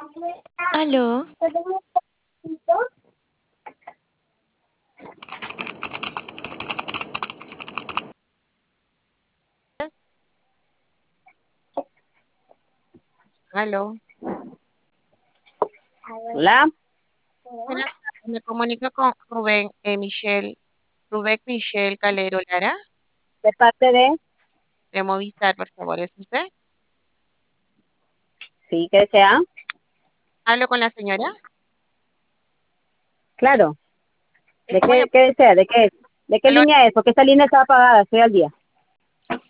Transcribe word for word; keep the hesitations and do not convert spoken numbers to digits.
¿Aló? Aló. Hola, Buenas tardes. Me comunico con Rubén eh, Michel, Rubén Michel Calero Lara, de parte de, de Movistar, por favor. ¿Es usted? sí, que desea, Hablo con la señora. claro, Es ¿de muy qué, qué desea? ¿De qué, de qué aló, línea es? Porque esta línea está apagada, estoy al día.